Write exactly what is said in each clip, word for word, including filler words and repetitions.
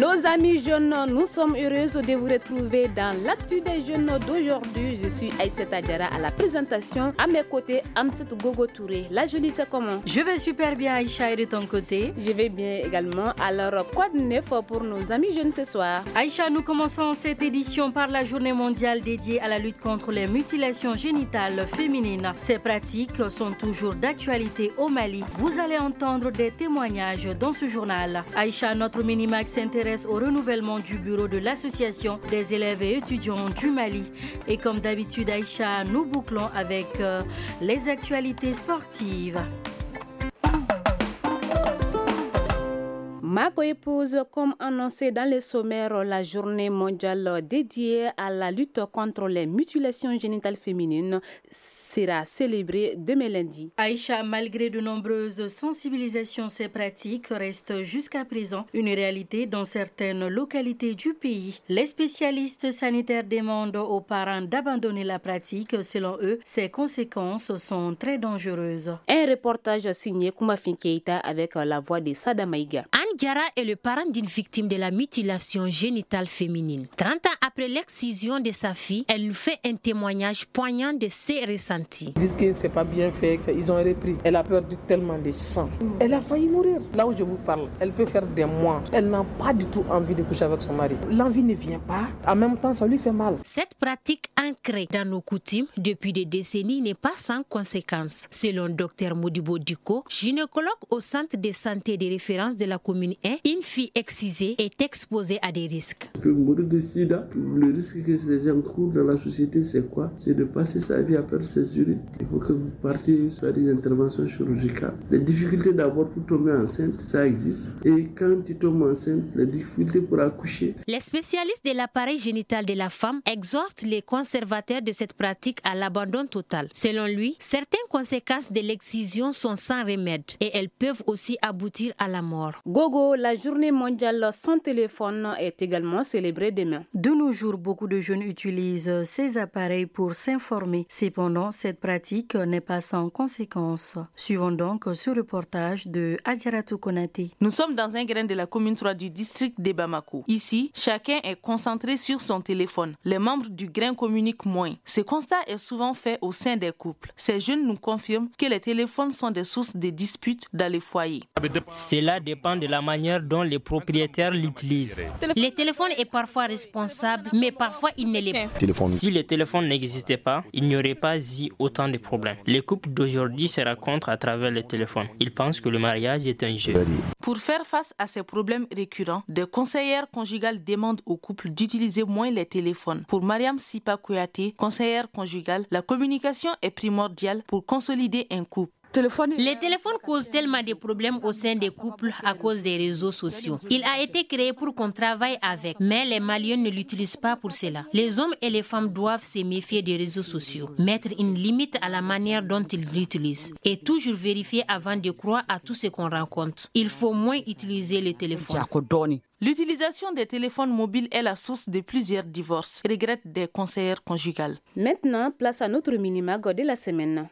Nos amis jeunes, nous sommes heureuses de vous retrouver dans l'actu des jeunes d'aujourd'hui. Je suis Aïssata Diarra à la présentation. À mes côtés, Amtset Gogo Touré. La jolie, c'est comment? Je vais super bien, Aïcha, et de ton côté? Je vais bien également. Alors, quoi de neuf pour nos amis jeunes ce soir? Aïcha, nous commençons cette édition par la journée mondiale dédiée à la lutte contre les mutilations génitales féminines. Ces pratiques sont toujours d'actualité au Mali. Vous allez entendre des témoignages dans ce journal. Aïcha, notre Minimax s'intéresse au renouvellement du bureau de l'association des élèves et étudiants du Mali. Et comme d'habitude, Aïcha, nous bouclons avec euh, les actualités sportives. Mako épouse, comme annoncé dans les sommaires, la journée mondiale dédiée à la lutte contre les mutilations génitales féminines sera célébrée demain lundi. Aïcha, malgré de nombreuses sensibilisations, ces pratiques restent jusqu'à présent une réalité dans certaines localités du pays. Les spécialistes sanitaires demandent aux parents d'abandonner la pratique. Selon eux, ces conséquences sont très dangereuses. Un reportage signé Koumafin Keita avec la voix de Sada Maïga. Anne Diarra est le parent d'une victime de la mutilation génitale féminine. trente ans après l'excision de sa fille, elle nous fait un témoignage poignant de ses ressentis. Ils disent que c'est pas bien fait, qu'ils ont repris. Elle a perdu tellement de sang. Elle a failli mourir. Là où je vous parle, elle peut faire des mois. Elle n'a pas du tout envie de coucher avec son mari. L'envie ne vient pas. En même temps, ça lui fait mal. Cette pratique ancrée dans nos coutumes depuis des décennies n'est pas sans conséquences. Selon Dr Modibo Diko, gynécologue au centre de santé de référence de la commune un, une fille excisée est exposée à des risques. Elle peut mourir de sida. Le risque que ces gens courent dans la société, c'est quoi? C'est de passer sa vie à perdre ses urines. Il faut que vous partiez sur une intervention chirurgicale. Les difficultés d'abord pour tomber enceinte, ça existe. Et quand tu tombes enceinte, les difficultés pour accoucher. Les spécialistes de l'appareil génital de la femme exhortent les conservateurs de cette pratique à l'abandon total. Selon lui, certaines conséquences de l'excision sont sans remède et elles peuvent aussi aboutir à la mort. Gogo, la journée mondiale sans téléphone est également célébrée demain. De nos jours, beaucoup de jeunes utilisent ces appareils pour s'informer. Cependant, cette pratique n'est pas sans conséquences. Suivons donc ce reportage de Adjaratou Konaté. Nous sommes dans un grain de la commune trois du district de Bamako. Ici, chacun est concentré sur son téléphone. Les membres du grain communiquent moins. Ce constat est souvent fait au sein des couples. Ces jeunes nous confirment que les téléphones sont des sources de disputes dans les foyers. Cela dépend de la manière dont les propriétaires l'utilisent. Le téléphone est parfois responsable, mais parfois il ne l'est pas. Si le téléphone n'existait pas, il n'y aurait pas eu autant de problèmes. Les couples d'aujourd'hui se rencontrent à travers le téléphone. Ils pensent que le mariage est un jeu. Pour faire face à ces problèmes récurrents, des conseillères conjugales demandent aux couples d'utiliser moins les téléphones. Pour Mariam Sipa Kouyaté, conseillère conjugale, la communication est primordiale pour consolider un couple. Les téléphones causent tellement de problèmes au sein des couples à cause des réseaux sociaux. Il a été créé pour qu'on travaille avec, mais les Maliens ne l'utilisent pas pour cela. Les hommes et les femmes doivent se méfier des réseaux sociaux, mettre une limite à la manière dont ils l'utilisent et toujours vérifier avant de croire à tout ce qu'on rencontre. Il faut moins utiliser le téléphone. L'utilisation des téléphones mobiles est la source de plusieurs divorces, regrettent des conseillères conjugales. Maintenant, place à notre minimag de la semaine.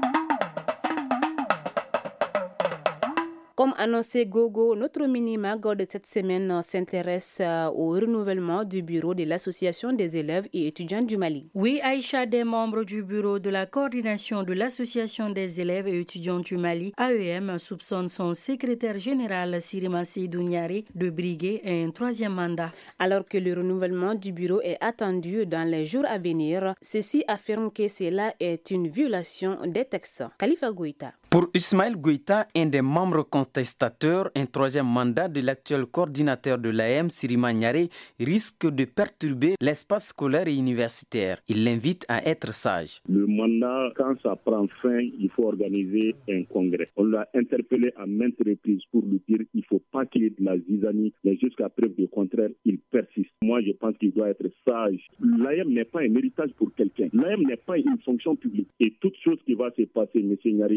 Comme annoncé Gogo, notre mini-mag de cette semaine s'intéresse au renouvellement du bureau de l'association des élèves et étudiants du Mali. Oui, Aïcha, des membres du bureau de la coordination de l'association des élèves et étudiants du Mali, A E M, soupçonne son secrétaire général Sirima Seydou Niaré de briguer un troisième mandat. Alors que le renouvellement du bureau est attendu dans les jours à venir, ceux-ci affirment que cela est une violation des textes. Khalifa Goïta. Pour Ismaël Goïta, un des membres contestateurs, un troisième mandat de l'actuel coordinateur de l'A M, Sirima Niaré, risque de perturber l'espace scolaire et universitaire. Il l'invite à être sage. Le mandat, quand ça prend fin, il faut organiser un congrès. On l'a interpellé à maintes reprises pour lui dire qu'il ne faut pas qu'il y ait de la zizanie, mais jusqu'à preuve du contraire, il persiste. Moi, je pense qu'il doit être sage. L'A M n'est pas un héritage pour quelqu'un. L'A M n'est pas une fonction publique. Et toute chose qui va se passer, M. Niaré, il sera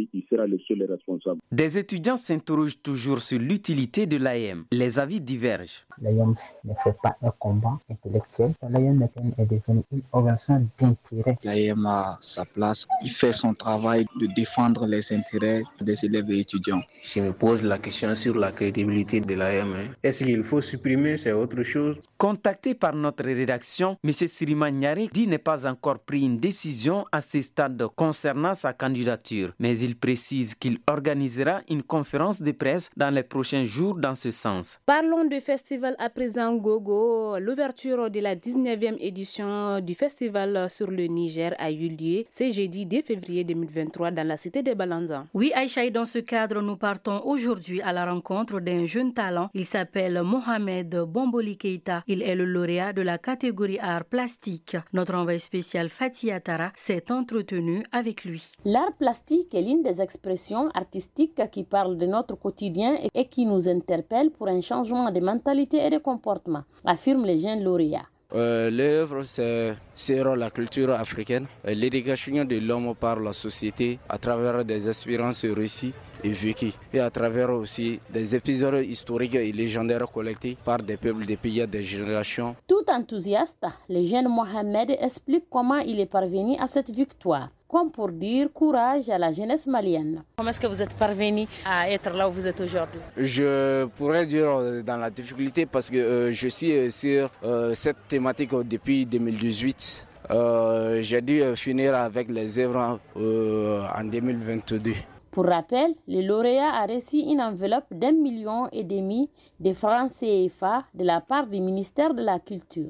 sera le seul responsable. Des étudiants s'interrogent toujours sur l'utilité de l'A E M. Les avis divergent. L'A E M ne fait pas un combat intellectuel. L'A E M est devenue une organisation d'intérêt. L'A E M a sa place. Il fait son travail de défendre les intérêts des élèves et étudiants. Je me pose la question sur la crédibilité de l'A E M. Est-ce qu'il faut supprimer, c'est autre chose? Contacté par notre rédaction, M. Sirima Niaré dit ne pas encore pris une décision à ce stade concernant sa candidature, mais il précise qu'il organisera une conférence de presse dans les prochains jours dans ce sens. Parlons du festival à présent Gogo. L'ouverture de la dix-neuvième édition du festival sur le Niger a eu lieu ce jeudi deux février deux mille vingt-trois dans la cité de Balanza. Oui, Aïcha, et dans ce cadre, nous partons aujourd'hui à la rencontre d'un jeune talent. Il s'appelle Mohamed Bomboli Keita. Il est le lauréat de la catégorie art plastique. Notre envoyé spécial Fatih Atara s'est entretenu avec lui. L'art plastique est l'une des expressions artistiques qui parle de notre quotidien et qui nous interpelle pour un changement de mentalité et de comportement, affirme le jeune lauréat. Euh, L'œuvre, c'est sur la culture africaine, l'éducation de l'homme par la société à travers des expériences réussies et vécues, et à travers aussi des épisodes historiques et légendaires collectés par des peuples, des pays, des générations. Tout enthousiaste, le jeune Mohamed explique comment il est parvenu à cette victoire. Comme pour dire courage à la jeunesse malienne. Comment est-ce que vous êtes parvenu à être là où vous êtes aujourd'hui? Je pourrais dire dans la difficulté parce que euh, je suis sur euh, cette thématique depuis deux mille dix-huit. Euh, j'ai dû finir avec les œuvres euh, en deux mille vingt-deux. Pour rappel, le lauréat a reçu une enveloppe d'un million et demi de francs C F A de la part du ministère de la Culture.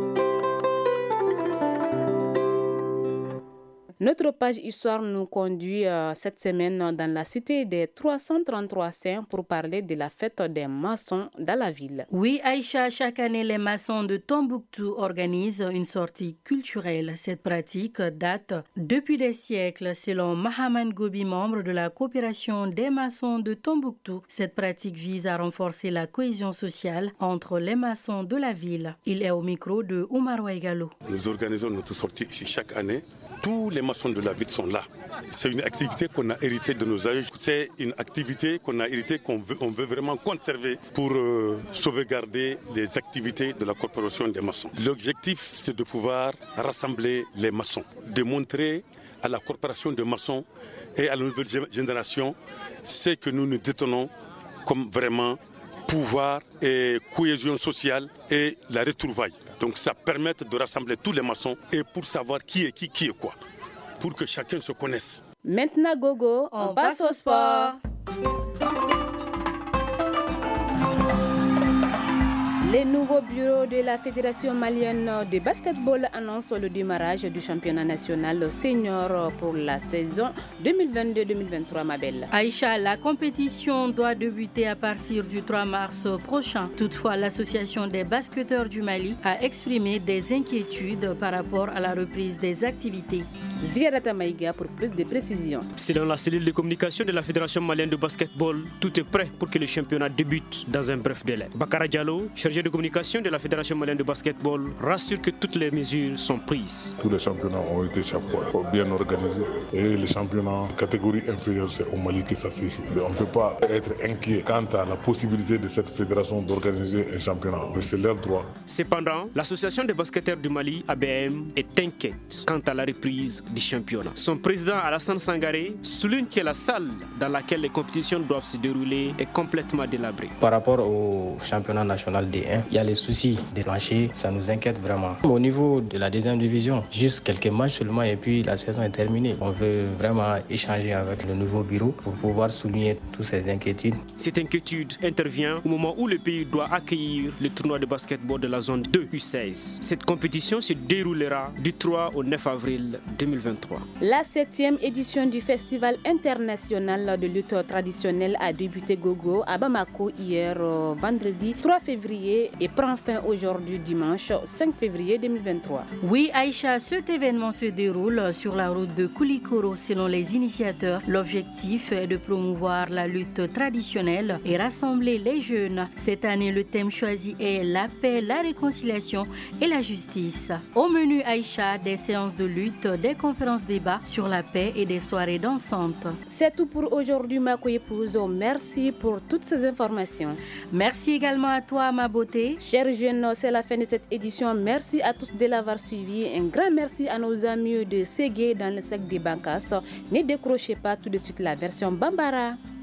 Notre page Histoire nous conduit euh, cette semaine dans la cité des trois cent trente-trois saints pour parler de la fête des maçons dans la ville. Oui, Aïcha, chaque année, les maçons de Tombouctou organisent une sortie culturelle. Cette pratique date depuis des siècles, selon Mahaman Gobi, membre de la coopération des maçons de Tombouctou. Cette pratique vise à renforcer la cohésion sociale entre les maçons de la ville. Il est au micro de Oumar Ouaigalo. Nous organisons notre sortie ici chaque année. Tous les maçons de la ville sont là. C'est une activité qu'on a héritée de nos âges. C'est une activité qu'on a héritée, qu'on veut, on veut vraiment conserver pour euh, sauvegarder les activités de la corporation des maçons. L'objectif, c'est de pouvoir rassembler les maçons, de montrer à la corporation des maçons et à la nouvelle génération ce que nous nous détenons comme vraiment pouvoir et cohésion sociale et la retrouvaille. Donc ça permet de rassembler tous les maçons et pour savoir qui est qui, qui est quoi, pour que chacun se connaisse. Maintenant Gogo, on, on passe au sport. Les nouveaux bureaux de la Fédération malienne de basketball annoncent le démarrage du championnat national senior pour la saison deux mille vingt-deux deux mille vingt-trois, ma belle. Aïcha, la compétition doit débuter à partir du trois mars prochain. Toutefois, l'association des basketteurs du Mali a exprimé des inquiétudes par rapport à la reprise des activités. Ziarata Maïga pour plus de précisions. Selon la cellule de communication de la Fédération malienne de basketball, tout est prêt pour que le championnat débute dans un bref délai. Bakara Diallo, chargé de communication de la Fédération malienne de basketball, rassure que toutes les mesures sont prises. Tous les championnats ont été chaque fois bien organisés et les championnats catégorie inférieure, c'est au Mali que ça se joue. Mais on ne peut pas être inquiet quant à la possibilité de cette fédération d'organiser un championnat. Mais c'est leur droit. Cependant, l'association des basketteurs du Mali, A B M, est inquiète quant à la reprise du championnat. Son président Alassane Sangaré souligne que la salle dans laquelle les compétitions doivent se dérouler est complètement délabrée. Par rapport au championnat national D un, il y a les soucis des planchers, ça nous inquiète vraiment. Au niveau de la deuxième division, juste quelques matchs seulement et puis la saison est terminée. On veut vraiment échanger avec le nouveau bureau pour pouvoir souligner toutes ces inquiétudes. Cette inquiétude intervient au moment où le pays doit accueillir le tournoi de basketball de la zone deux U seize. Cette compétition se déroulera du trois au neuf avril deux mille vingt-trois. La septième édition du Festival international de lutte traditionnelle a débuté Gogo à Bamako hier vendredi trois février dédié et prend fin aujourd'hui dimanche cinq février deux mille vingt-trois. Oui, Aïcha, cet événement se déroule sur la route de Koulikoro selon les initiateurs. L'objectif est de promouvoir la lutte traditionnelle et rassembler les jeunes. Cette année, le thème choisi est la paix, la réconciliation et la justice. Au menu Aïcha, des séances de lutte, des conférences débats sur la paix et des soirées dansantes. C'est tout pour aujourd'hui, ma épouse. Merci pour toutes ces informations. Merci également à toi, ma beauté. Chers jeunes, c'est la fin de cette édition. Merci à tous de l'avoir suivi. Un grand merci à nos amis de Ségué dans le sec des Bankas. Ne décrochez pas tout de suite la version Bambara.